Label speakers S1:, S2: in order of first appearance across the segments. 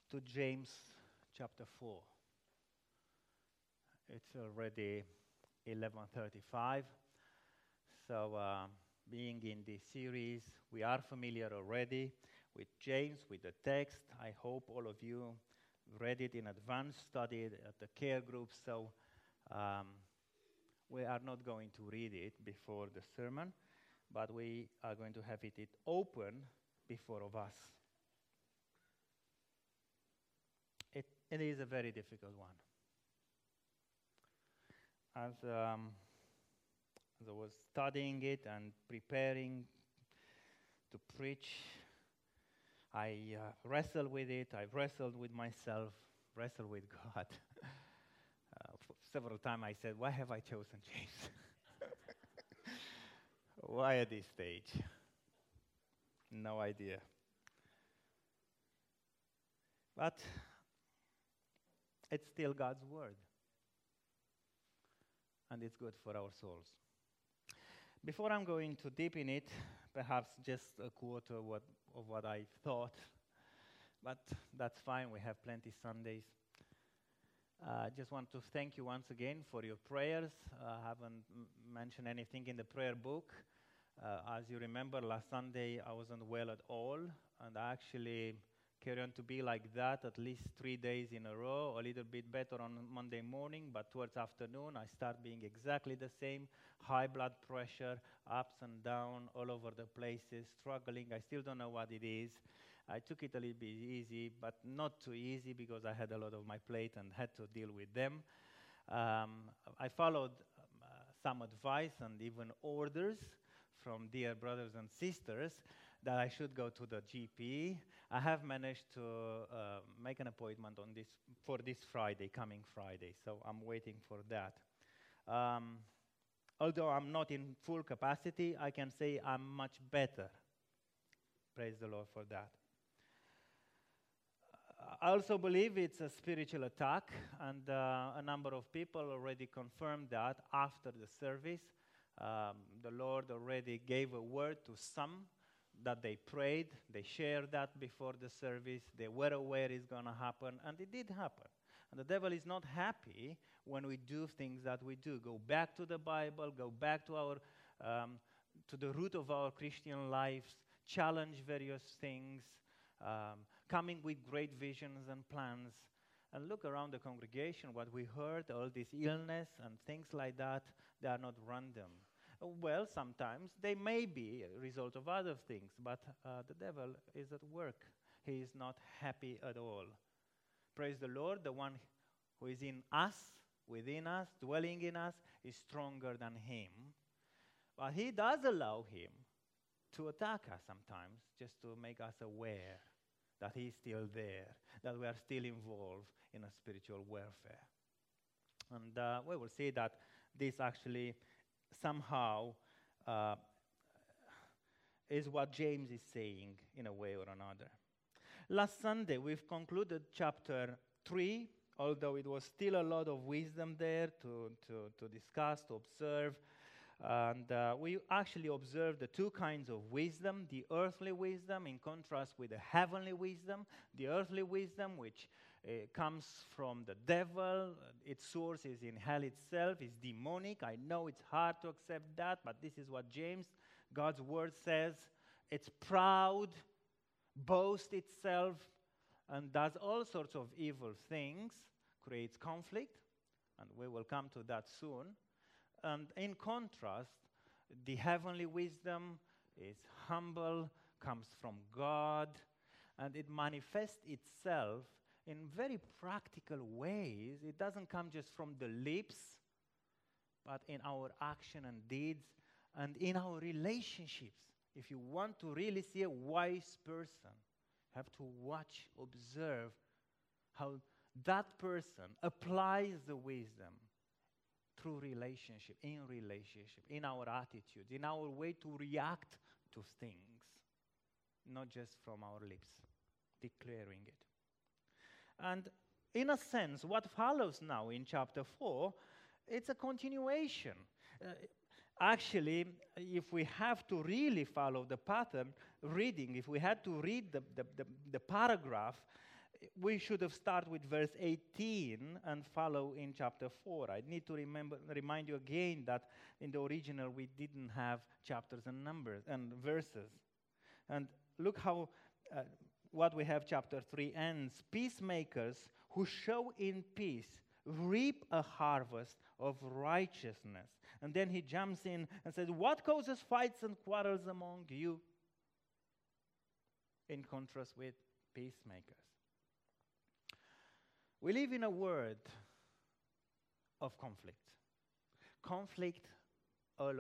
S1: to James chapter 4. It's already 11:35. So, being in this series, we are familiar already with James, with the text. I hope all of you read it in advance, studied at the care group. So, um, we are not going to read it before the sermon, but we are going to have it open before of us. It is a very difficult one. As I was studying it and preparing to preach, I wrestled with it. I wrestled with myself, wrestled with God. Several times I said, why have I chosen James? Why at this stage? No idea. But it's still God's word. And it's good for our souls. Before I'm going too deep in it, perhaps just a quarter of what I thought, but that's fine, we have plenty Sundays. I just want to thank you once again for your prayers. I haven't mentioned anything in the prayer book. As you remember, last Sunday I wasn't well at all, and I actually carry on to be like that at least 3 days in a row, a little bit better on Monday morning, but towards afternoon I start being exactly the same, high blood pressure, ups and down, all over the places, struggling. I still don't know what it is. I took it a little bit easy, but not too easy because I had a lot on my plate and had to deal with them. I followed some advice and even orders from dear brothers and sisters that I should go to the GP. I have managed to make an appointment for this Friday, coming Friday, so I'm waiting for that. Although I'm not in full capacity, I can say I'm much better. Praise the Lord for that. I also believe it's a spiritual attack, and a number of people already confirmed that after the service. The Lord already gave a word to some that they prayed, they shared that before the service, they were aware it's going to happen, and it did happen. And the devil is not happy when we do things that we do. Go back to the Bible, go back to our to the root of our Christian lives, challenge various things, coming with great visions and plans, and look around the congregation, what we heard, all this illness and things like that, they are not random. Well, sometimes they may be a result of other things, but the devil is at work. He is not happy at all. Praise the Lord, the one who is in us, within us, dwelling in us, is stronger than him. But he does allow him to attack us sometimes, just to make us aware that he's still there, that we are still involved in a spiritual warfare. And we will see that this actually somehow is what James is saying in a way or another. Last Sunday, we've concluded chapter 3, although it was still a lot of wisdom there to discuss, to observe. And we actually observed the two kinds of wisdom, the earthly wisdom in contrast with the heavenly wisdom. The earthly wisdom, which comes from the devil, its source is in hell itself, is demonic. I know it's hard to accept that, but this is what James, God's word says. It's proud, boasts itself, and does all sorts of evil things, creates conflict, and we will come to that soon. And in contrast, the heavenly wisdom is humble, comes from God, and it manifests itself in very practical ways. It doesn't come just from the lips, but in our action and deeds and in our relationships. If you want to really see a wise person, you have to watch, observe how that person applies the wisdom through relationship, in our attitudes, in our way to react to things, not just from our lips, declaring it. And in a sense, what follows now in chapter 4, it's a continuation. Actually, if we have to really follow the pattern reading, if we had to read the paragraph, we should have started with verse 18 and follow in chapter 4. I need to remind you again that in the original we didn't have chapters and numbers and verses. And look how what we have chapter 3 ends. Peacemakers who show in peace reap a harvest of righteousness. And then he jumps in and says, what causes fights and quarrels among you? In contrast with peacemakers. We live in a world of conflict. Conflict all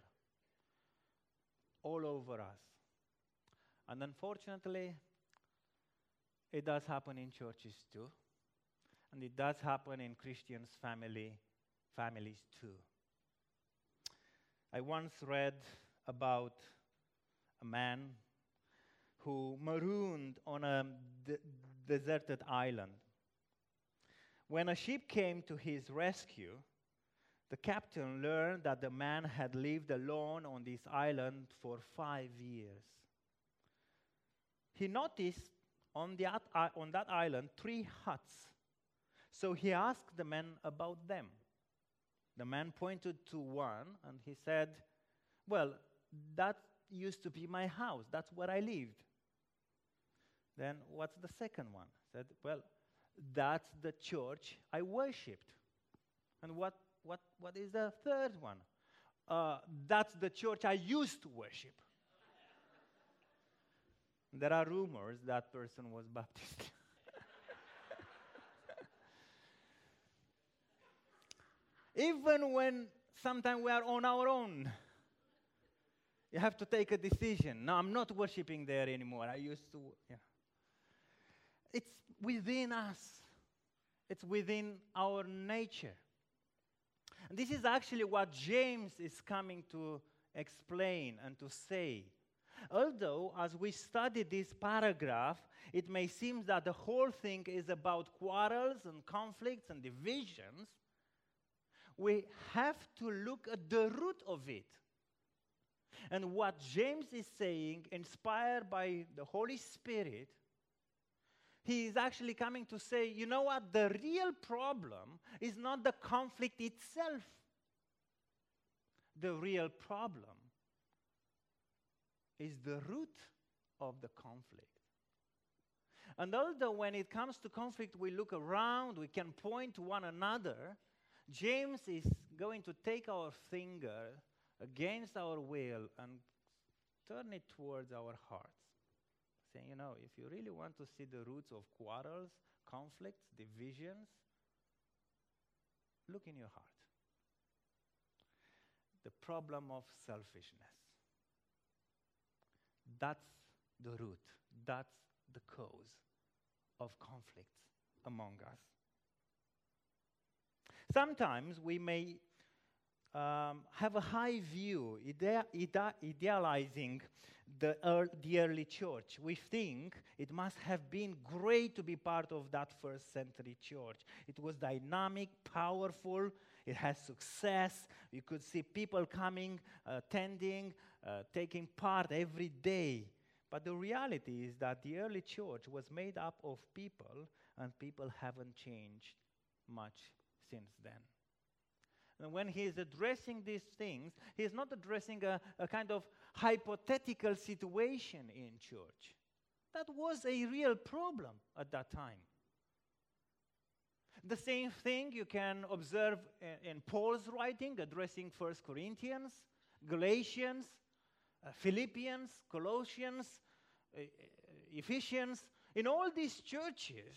S1: over us. And unfortunately, it does happen in churches too. And it does happen in Christians' families too. I once read about a man who marooned on a deserted island. When a ship came to his rescue, the captain learned that the man had lived alone on this island for 5 years. He noticed on that island 3 huts. So he asked the man about them. The man pointed to one and he said, well, that used to be my house. That's where I lived. Then what's the second one? He said, well, that's the church I worshipped. And what is the third one? That's the church I used to worship. There are rumors that person was Baptist. Even when sometimes we are on our own, you have to take a decision. No, I'm not worshiping there anymore. I used to, yeah. It's within us. It's within our nature. And this is actually what James is coming to explain and to say. Although, as we study this paragraph, it may seem that the whole thing is about quarrels and conflicts and divisions, we have to look at the root of it. And what James is saying, inspired by the Holy Spirit, he is actually coming to say, you know what? The real problem is not the conflict itself. The real problem is the root of the conflict. And although when it comes to conflict, we look around, we can point to one another, James is going to take our finger against our will and turn it towards our hearts. Saying, you know, if you really want to see the roots of quarrels, conflicts, divisions, look in your heart. The problem of selfishness. That's the root. That's the cause of conflicts among us. Sometimes we may have a high view, idealizing the early church. We think it must have been great to be part of that first century church. It was dynamic, powerful, it had success. You could see people coming, attending, taking part every day. But the reality is that the early church was made up of people, and people haven't changed much since then. And when he is addressing these things, he is not addressing a kind of hypothetical situation in church. That was a real problem at that time. The same thing you can observe in Paul's writing, addressing 1 Corinthians, Galatians, Philippians, Colossians, Ephesians. In all these churches,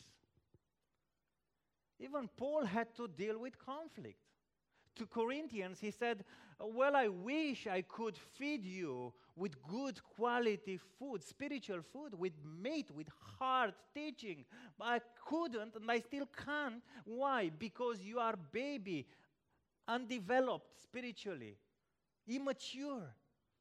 S1: even Paul had to deal with conflict. To Corinthians, he said, well, I wish I could feed you with good quality food, spiritual food, with meat, with hard teaching. But I couldn't, and I still can't. Why? Because you are baby, undeveloped spiritually, immature.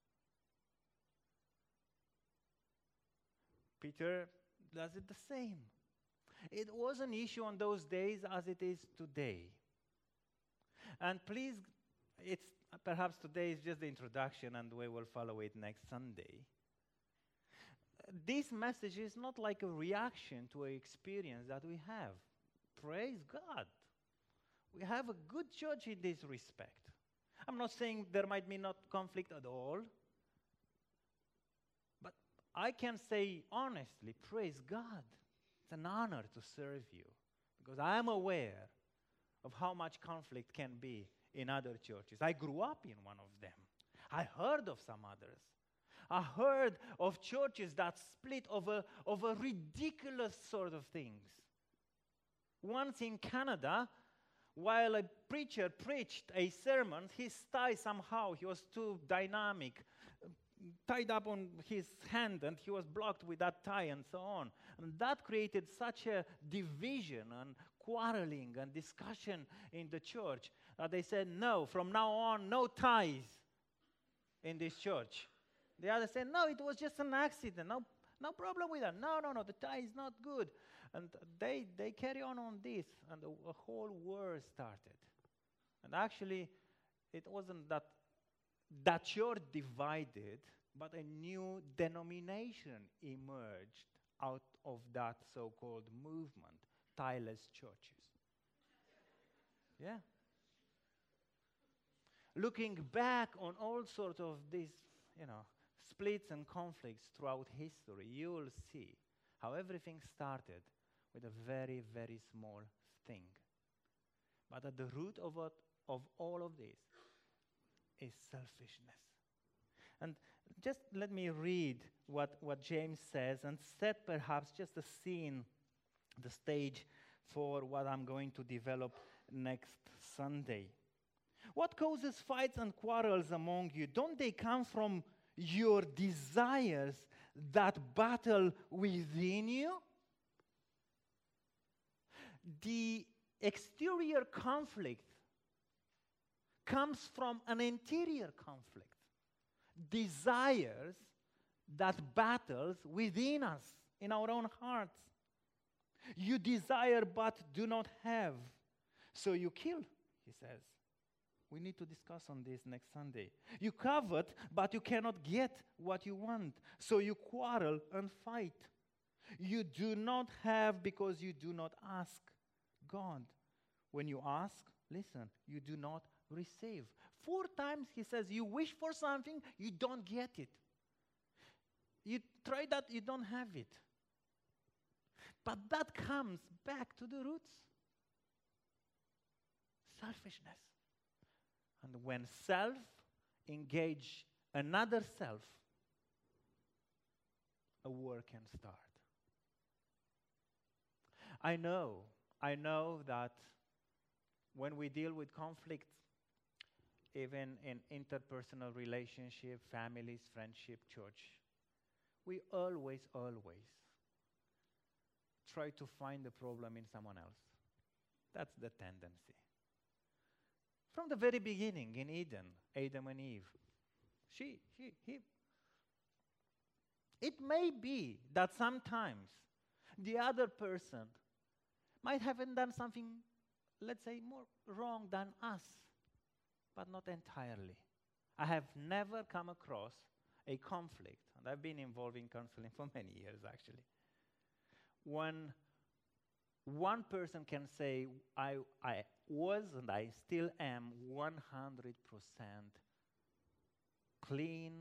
S1: Peter does it the same. It was an issue on those days as it is today. And please, it's perhaps today is just the introduction and we will follow it next Sunday. this message is not like a reaction to an experience that we have. Praise God. We have a good church in this respect. I'm not saying there might be not conflict at all, but I can say honestly, praise God. It's an honor to serve you because I am aware of how much conflict can be in other churches. I grew up in one of them. I heard of some others. I heard of churches that split over ridiculous sort of things. Once in Canada, while a preacher preached a sermon, his tie somehow, he was too dynamic, tied up on his hand, and he was blocked with that tie and so on. And that created such a division and quarreling and discussion in the church that they said, no, from now on, no ties in this church. The other said, no, it was just an accident. No problem with that. No, the tie is not good. And they carry on this, and a whole war started. And actually, it wasn't that church divided, but a new denomination emerged out of that so-called movement, tieless churches. Yeah. Looking back on all sorts of these, splits and conflicts throughout history, you will see how everything started with a very, very small thing. But at the root of all of this is selfishness. And just let me read what James says and set perhaps just a scene, the stage for what I'm going to develop next Sunday. What causes fights and quarrels among you? Don't they come from your desires that battle within you? The exterior conflict comes from an interior conflict. Desires that battles within us, in our own hearts. You desire but do not have, so you kill, he says. We need to discuss on this next Sunday. You covet, but you cannot get what you want, so you quarrel and fight. You do not have because you do not ask God. When you ask, listen, you do not receive. 4 times he says, you wish for something, you don't get it. You try that, you don't have it. But that comes back to the roots. Selfishness. And when self engage another self, a war can start. I know that when we deal with conflict, even in interpersonal relationship, families, friendship, church, we always try to find the problem in someone else. That's the tendency. From the very beginning in Eden, Adam and Eve, he. It may be that sometimes the other person might have done something, let's say, more wrong than us, but not entirely. I have never come across a conflict, and I've been involved in counseling for many years actually, when one person can say, I was and I still am 100% clean,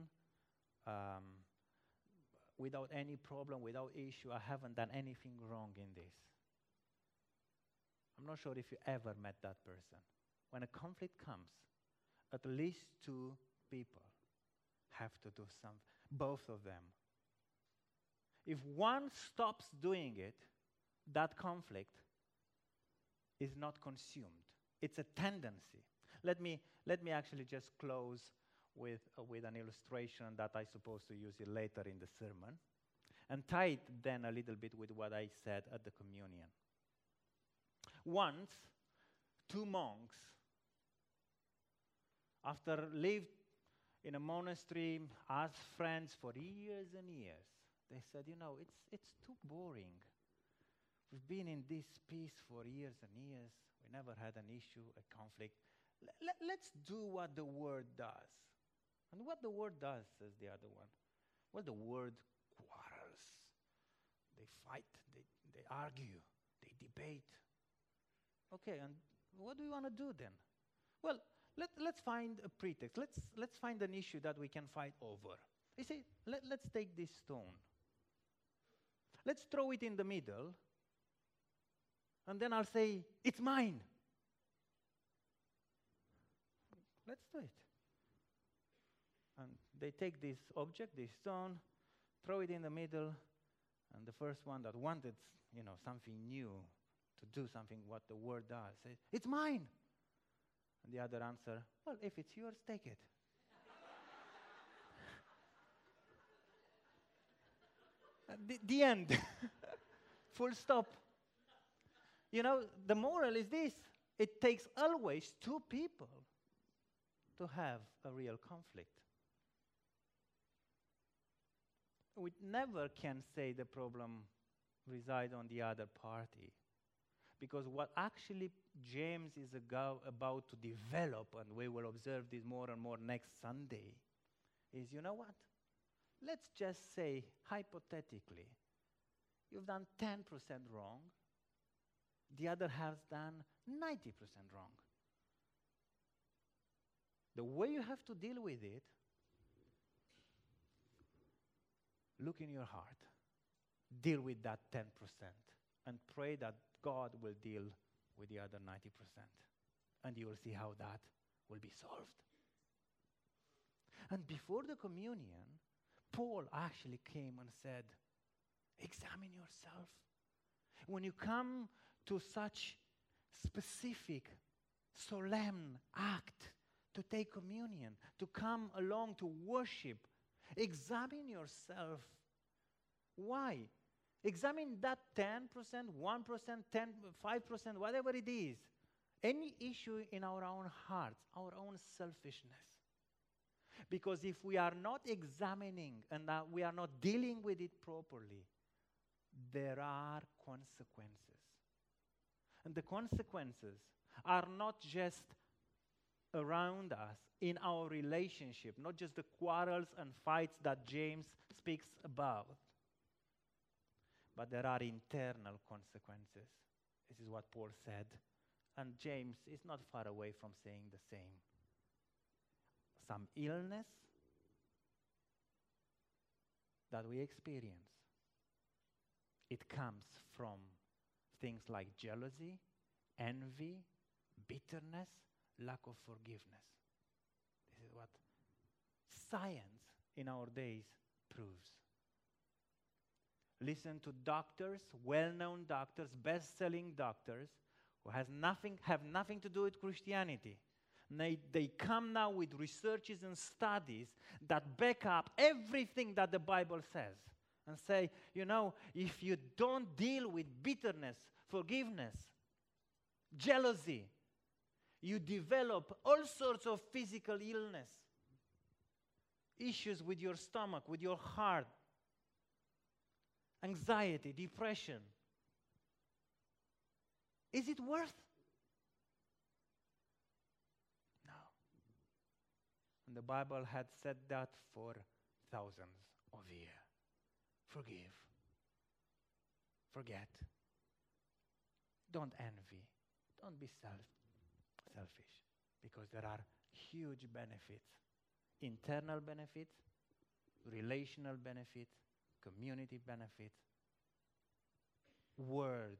S1: without any problem, without issue. I haven't done anything wrong in this. I'm not sure if you ever met that person. When a conflict comes, at least 2 people have to do something, both of them. If one stops doing it, that conflict is not consumed. It's a tendency. Let me actually just close with an illustration that I suppose to use it later in the sermon, and tie it then a little bit with what I said at the communion. Once, 2 monks, after lived in a monastery as friends for years and years, they said, it's too boring. We've been in this peace for years and years. We never had an issue, a conflict. Let's do what the Word does. And what the Word does, says the other one. Well, the Word quarrels. they fight, they argue, they debate. Okay, and what do we want to do then? Well, let's find a pretext. Let's find an issue that we can fight over. You see, let's take this stone. Let's throw it in the middle, and then I'll say, it's mine. Let's do it. And they take this object, this stone, throw it in the middle, and the first one that wanted, something new, to do something what the word does, says, it's mine. And the other answer, well, if it's yours, take it. The end. Full stop. The moral is this. It takes always two people to have a real conflict. We never can say the problem resides on the other party. Because what actually James is about to develop, and we will observe this more and more next Sunday, is, you know what? Let's just say, hypothetically, you've done 10% wrong, the other has done 90% wrong. The way you have to deal with it, look in your heart, deal with that 10%, and pray that God will deal with the other 90%. And you will see how that will be solved. And before the communion, Paul actually came and said, examine yourself. When you come to such specific, solemn act to take communion, to come along to worship, examine yourself. Why? Examine that 10%, 1%, 10, 5%, whatever it is. Any issue in our own hearts, our own selfishness. Because if we are not examining and we are not dealing with it properly, there are consequences. And the consequences are not just around us in our relationship, not just the quarrels and fights that James speaks about, but there are internal consequences. This is what Paul said. And James is not far away from saying the same. Some illness that we experience, it comes from things like jealousy, envy, bitterness, lack of forgiveness. This is what science in our days proves. Listen to doctors, well-known doctors, best-selling doctors, who have nothing to do with Christianity. They come now with researches and studies that back up everything that the Bible says and say, if you don't deal with bitterness, forgiveness, jealousy, you develop all sorts of physical illness, issues with your stomach, with your heart, anxiety, depression. Is it worth? No. And the Bible had said that for thousands of years. Forgive. Forget. Don't envy. Don't be selfish. Because there are huge benefits. Internal benefits, relational benefits, community benefits, worldwide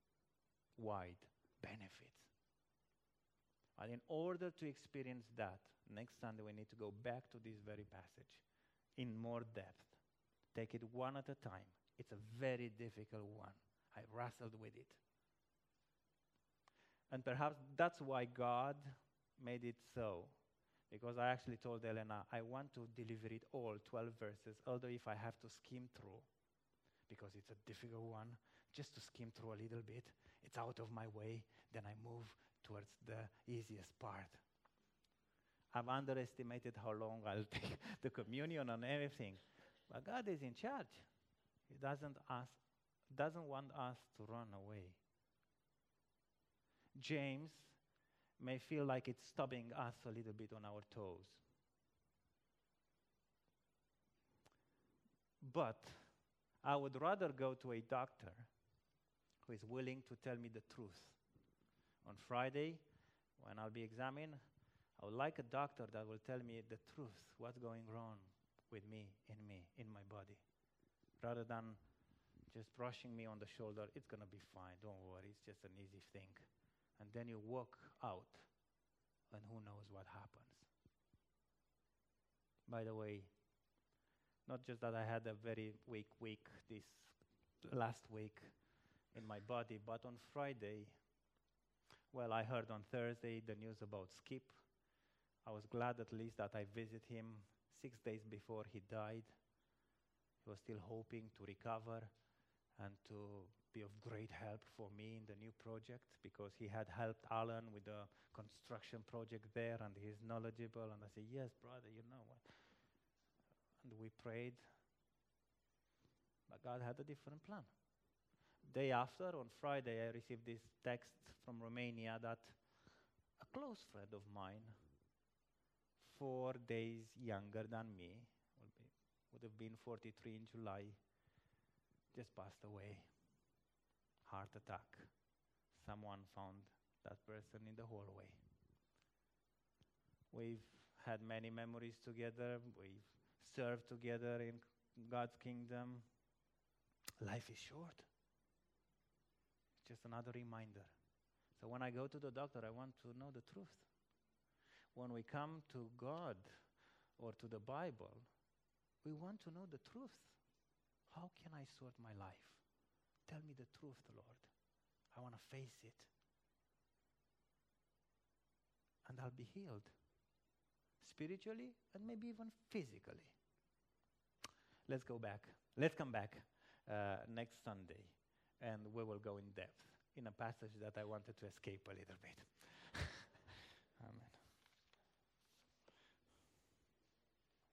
S1: benefits. And in order to experience that, next Sunday we need to go back to this very passage in more depth. Take it one at a time. It's a very difficult one. I wrestled with it. And perhaps that's why God made it so. Because I actually told Elena, I want to deliver it all, 12 verses, although if I have to skim through, because it's a difficult one, just to skim through a little bit, it's out of my way, then I move towards the easiest part. I've underestimated how long I'll take the communion and everything. But God is in charge. He doesn't want us to run away. James may feel like it's stopping us a little bit on our toes. But I would rather go to a doctor who is willing to tell me the truth. On Friday, when I'll be examined, I would like a doctor that will tell me the truth, what's going wrong with me, in my body, rather than just brushing me on the shoulder. It's going to be fine, don't worry, it's just an easy thing. And then you walk out, and who knows what happens. By the way, not just that I had a very weak week this last week in my body, but on Friday, well, I heard on Thursday the news about Skip. I was glad at least that I visited him 6 days before he died. He was still hoping to recover and to be of great help for me in the new project, because he had helped Alan with the construction project there, and he's knowledgeable. And I said, yes, brother, you know what? And we prayed, but God had a different plan. Day after, on Friday, I received this text from Romania that a close friend of mine, 4 days younger than me, would have been 43 in July, just passed away. Heart attack. Someone found that person in the hallway. We've had many memories together. We've served together in God's kingdom. Life is short. Just another reminder. So when I go to the doctor, I want to know the truth. When we come to God or to the Bible, we want to know the truth. How can I sort my life? Tell me the truth, Lord. I want to face it. And I'll be healed. Spiritually and maybe even physically. Let's go back. Let's come back next Sunday, and we will go in depth in a passage that I wanted to escape a little bit.